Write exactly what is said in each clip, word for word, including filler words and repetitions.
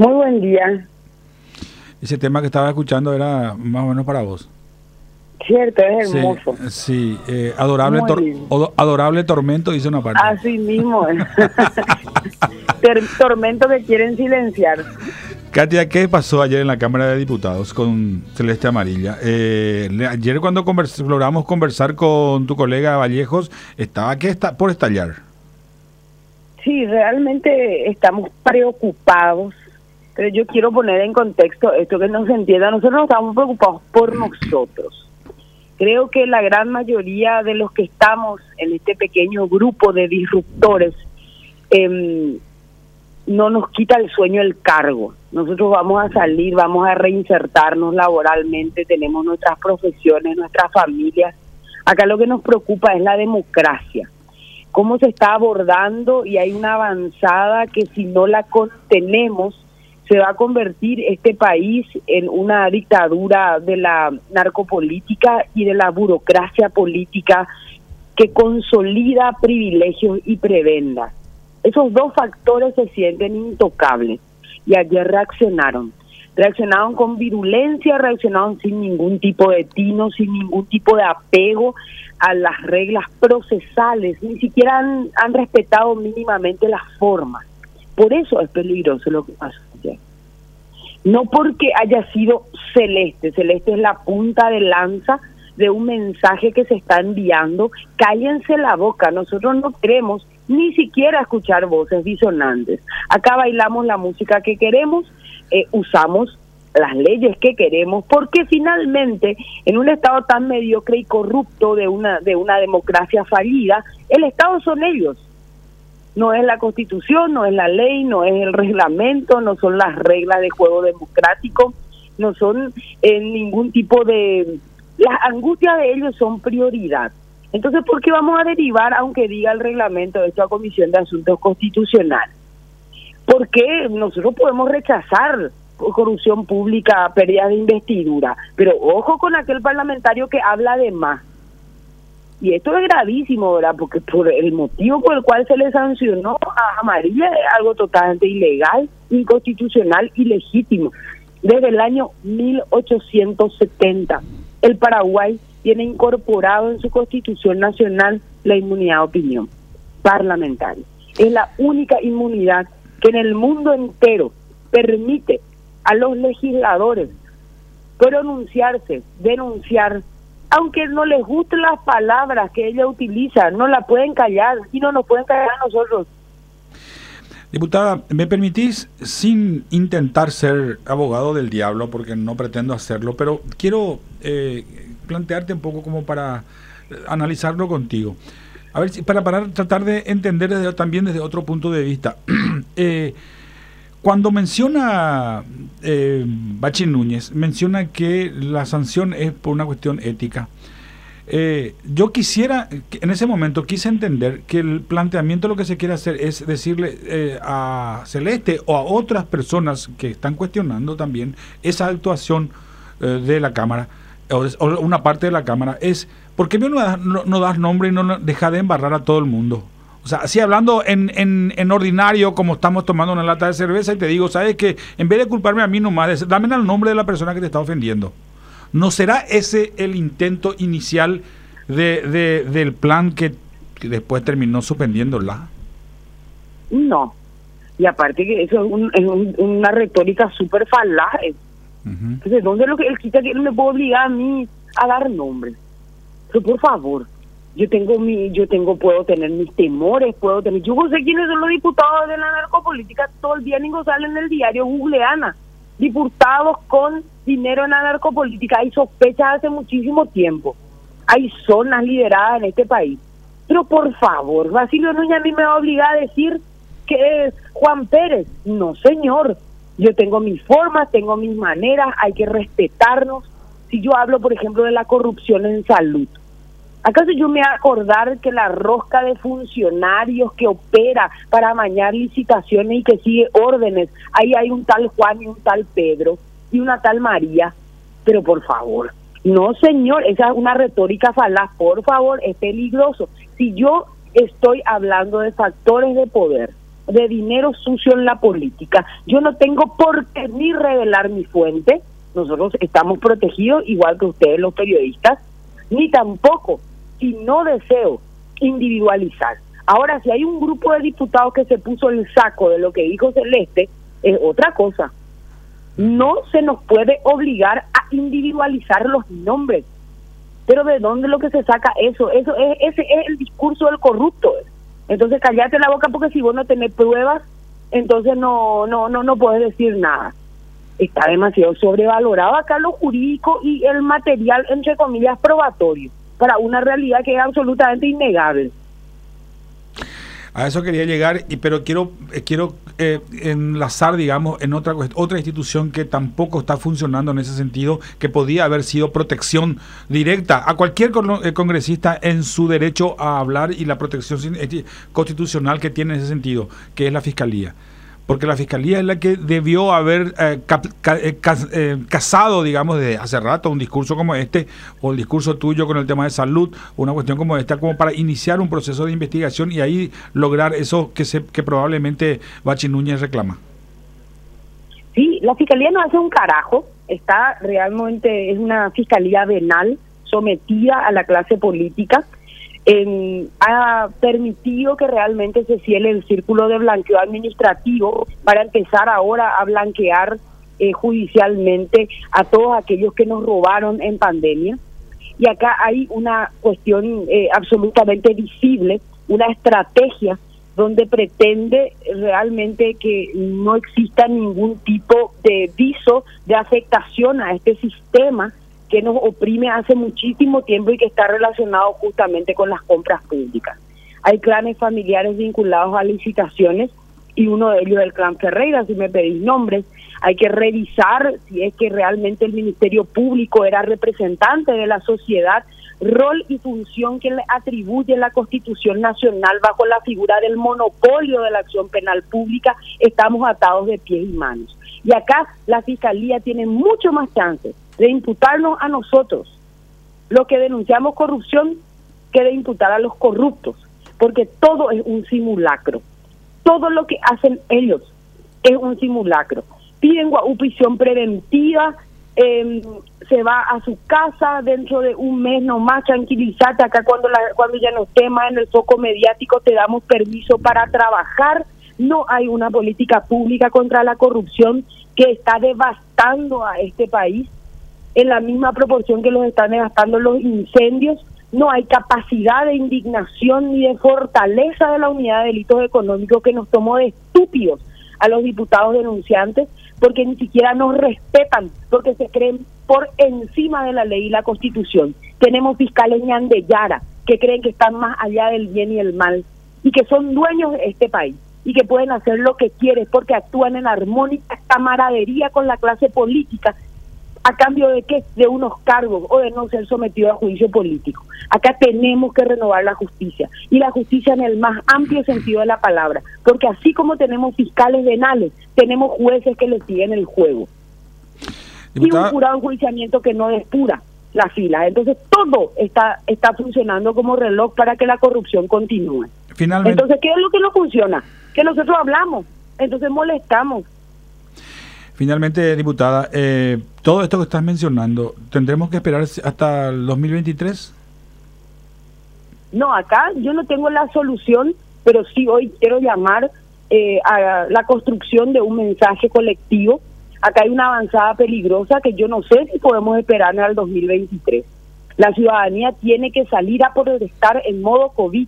Muy buen día. Ese tema que estaba escuchando era más o menos para vos. Cierto, es Sí, hermoso. sí, eh, adorable, Muy tor lindo. odo- adorable tormento, dice una parte. Así mismo es. Ter- tormento que quieren silenciar. Katia, ¿qué pasó ayer en la Cámara de Diputados con Celeste Amarilla? Eh, le- ayer cuando convers logramos conversar con tu colega Vallejos, estaba que está por estallar. Sí, realmente estamos preocupados, pero yo quiero poner en contexto esto que no se entienda. Nosotros no estamos preocupados por nosotros. Creo que la gran mayoría de los que estamos en este pequeño grupo de disruptores eh, no nos quita el sueño el cargo. Nosotros vamos a salir, vamos a reinsertarnos laboralmente, tenemos nuestras profesiones, nuestras familias. Acá lo que nos preocupa es la democracia, cómo se está abordando, y hay una avanzada que si no la contenemos se va a convertir este país en una dictadura de la narcopolítica y de la burocracia política que consolida privilegios y prebendas. Esos dos factores se sienten intocables y ayer reaccionaron. Reaccionaron con virulencia, reaccionaron sin ningún tipo de tino, sin ningún tipo de apego a las reglas procesales, ni siquiera han, han respetado mínimamente las formas. Por eso es peligroso lo que pasó ayer. No porque haya sido Celeste, Celeste es la punta de lanza de un mensaje que se está enviando. Cállense la boca, nosotros no queremos ni siquiera escuchar voces disonantes. Acá bailamos la música que queremos, eh, usamos las leyes que queremos, porque finalmente en un Estado tan mediocre y corrupto de una de una democracia fallida, el Estado son ellos. No es la Constitución, no es la ley, no es el reglamento, no son las reglas de juego democrático, no son eh, ningún tipo de... Las angustias de ellos son prioridad. Entonces, ¿por qué vamos a derivar, aunque diga el reglamento de esto, a Comisión de Asuntos Constitucionales? Porque nosotros podemos rechazar corrupción pública, pérdida de investidura, pero ojo con aquel parlamentario que habla de más. Y esto es gravísimo, ¿verdad? Porque por el motivo por el cual se le sancionó a Amarilla es algo totalmente ilegal, inconstitucional, ilegítimo. Desde el año mil ochocientos setenta, el Paraguay tiene incorporado en su Constitución Nacional la inmunidad de opinión parlamentaria. Es la única inmunidad que en el mundo entero permite a los legisladores pronunciarse, denunciar, aunque no les gusten las palabras que ella utiliza, no la pueden callar y no nos pueden callar a nosotros. Diputada, ¿me permitís, sin intentar ser abogado del diablo, porque no pretendo hacerlo, pero quiero eh, plantearte un poco como para analizarlo contigo? A ver, si para, para tratar de entender desde, también desde otro punto de vista. eh, Cuando menciona eh, Bachi Núñez, menciona que la sanción es por una cuestión ética. Eh, yo quisiera, en ese momento quise entender que el planteamiento lo que se quiere hacer es decirle eh, a Celeste o a otras personas que están cuestionando también esa actuación eh, de la Cámara, o, o una parte de la Cámara, es ¿por qué no das, no, no das nombre y no deja de embarrar a todo el mundo? O sea, así hablando en, en, en ordinario, como estamos tomando una lata de cerveza, y te digo, ¿sabes qué? En vez de culparme a mí nomás, dame el nombre de la persona que te está ofendiendo. ¿No será ese el intento inicial de, de del plan que, que después terminó suspendiéndola? No. Y aparte que eso es, un, es un, una retórica súper falaz. Uh-huh. Entonces, ¿dónde es lo que él quita que él me puede obligar a mí a dar nombre? Pero por favor, yo tengo mi, yo tengo, puedo tener mis temores, puedo tener, yo sé quiénes son los diputados de la narcopolítica, todo el día ni salen en el diario googleana, diputados con dinero en la narcopolítica, hay sospechas hace muchísimo tiempo, hay zonas lideradas en este país, pero por favor, Basilio Núñez a mí me va a obligar a decir que es Juan Pérez, no señor, yo tengo mis formas, tengo mis maneras, hay que respetarnos. Si yo hablo por ejemplo de la corrupción en salud, ¿acaso yo me voy a acordar que la rosca de funcionarios que opera para amañar licitaciones y que sigue órdenes, ahí hay un tal Juan y un tal Pedro y una tal María? Pero por favor, no señor, esa es una retórica falaz, por favor, es peligroso. Si yo estoy hablando de factores de poder, de dinero sucio en la política. Yo no tengo por qué ni revelar mi fuente, nosotros estamos protegidos igual que ustedes los periodistas, ni tampoco, si no deseo individualizar. Ahora, si hay un grupo de diputados que se puso el saco de lo que dijo Celeste, es otra cosa. No se nos puede obligar a individualizar los nombres. Pero ¿de dónde lo que se saca eso? Eso es, ese es el discurso del corrupto. Entonces cállate la boca, porque si vos no tenés pruebas, entonces no no no no puedes decir nada. Está demasiado sobrevalorado acá lo jurídico y el material, entre comillas, probatorio, para una realidad que es absolutamente innegable. A eso quería llegar, y pero quiero eh, quiero eh, enlazar, digamos, en otra otra institución que tampoco está funcionando en ese sentido, que podía haber sido protección directa a cualquier con, eh, congresista en su derecho a hablar, y la protección constitucional que tiene en ese sentido, que es la Fiscalía. Porque la Fiscalía es la que debió haber eh, cap, ca, eh, cas, eh, casado, digamos, desde hace rato un discurso como este, o el discurso tuyo con el tema de salud, una cuestión como esta, como para iniciar un proceso de investigación y ahí lograr eso que se que probablemente Bachi Núñez reclama. Sí, la Fiscalía no hace un carajo, está realmente, es una Fiscalía venal, sometida a la clase política. Eh, ha permitido que realmente se ciele el círculo de blanqueo administrativo para empezar ahora a blanquear eh, judicialmente a todos aquellos que nos robaron en pandemia. Y acá hay una cuestión eh, absolutamente visible, una estrategia donde pretende realmente que no exista ningún tipo de viso de afectación a este sistema que nos oprime hace muchísimo tiempo y que está relacionado justamente con las compras públicas. Hay clanes familiares vinculados a licitaciones, y uno de ellos es el clan Ferreira, si me pedís nombres. Hay que revisar si es que realmente el Ministerio Público era representante de la sociedad, rol y función que le atribuye la Constitución Nacional bajo la figura del monopolio de la acción penal pública. Estamos atados de pies y manos. Y acá la Fiscalía tiene mucho más chances de imputarnos a nosotros, los que denunciamos corrupción, que de imputar a los corruptos, porque todo es un simulacro. Todo lo que hacen ellos es un simulacro. Piden prisión preventiva, eh, se va a su casa dentro de un mes nomás, tranquilízate, acá cuando, la, cuando ya no esté más en el foco mediático te damos permiso para trabajar. No hay una política pública contra la corrupción, que está devastando a este país en la misma proporción que los están devastando los incendios. No hay capacidad de indignación ni de fortaleza de la unidad de delitos económicos, que nos tomó de estúpidos a los diputados denunciantes, porque ni siquiera nos respetan, porque se creen por encima de la ley y la Constitución. Tenemos fiscales ñandeyara que creen que están más allá del bien y el mal, y que son dueños de este país, y que pueden hacer lo que quieren porque actúan en armónica camaradería con la clase política. ¿A cambio de qué? De unos cargos o de no ser sometido a juicio político. Acá tenemos que renovar la justicia, y la justicia en el más amplio sentido de la palabra, porque así como tenemos fiscales venales, tenemos jueces que les siguen el juego. Diputada, y un jurado de enjuiciamiento que no depura la fila. Entonces todo está está funcionando como reloj para que la corrupción continúe. Finalmente. Entonces, ¿qué es lo que no funciona? Que nosotros hablamos, entonces molestamos. Finalmente, diputada, eh, todo esto que estás mencionando, ¿tendremos que esperar hasta el dos mil veintitrés? No, acá yo no tengo la solución, pero sí hoy quiero llamar eh, a la construcción de un mensaje colectivo. Acá hay una avanzada peligrosa que yo no sé si podemos esperar al dos mil veintitrés. La ciudadanía tiene que salir a protestar en modo COVID.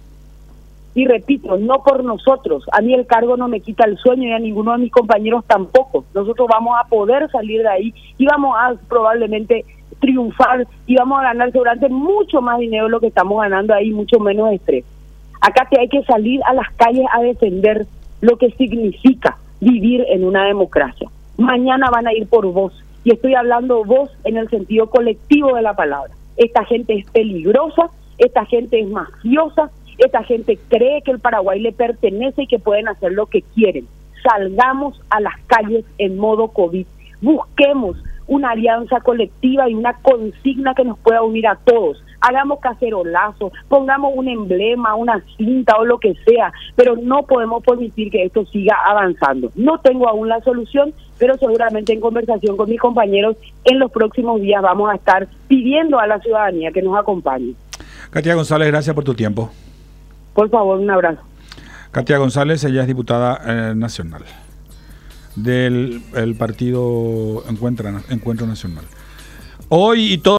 Y repito, no por nosotros. A mí el cargo no me quita el sueño, y a ninguno de mis compañeros tampoco. Nosotros vamos a poder salir de ahí y vamos a probablemente triunfar, y vamos a ganar seguramente mucho más dinero de lo que estamos ganando ahí, mucho menos estrés. Acá te hay que salir a las calles a defender lo que significa vivir en una democracia. Mañana van a ir por vos, y estoy hablando vos en el sentido colectivo de la palabra. Esta gente es peligrosa, esta gente es mafiosa, esta gente cree que el Paraguay le pertenece y que pueden hacer lo que quieren. Salgamos a las calles en modo COVID. Busquemos una alianza colectiva y una consigna que nos pueda unir a todos. hagamos cacerolazo, pongamos un emblema, una cinta o lo que sea, pero no podemos permitir que esto siga avanzando. No tengo aún la solución, pero seguramente en conversación con mis compañeros en los próximos días vamos a estar pidiendo a la ciudadanía que nos acompañe. Katia González, gracias por tu tiempo. Por favor, un abrazo. Katia González, ella es diputada eh, nacional del el partido Encuentra, Encuentro Nacional. Hoy y todo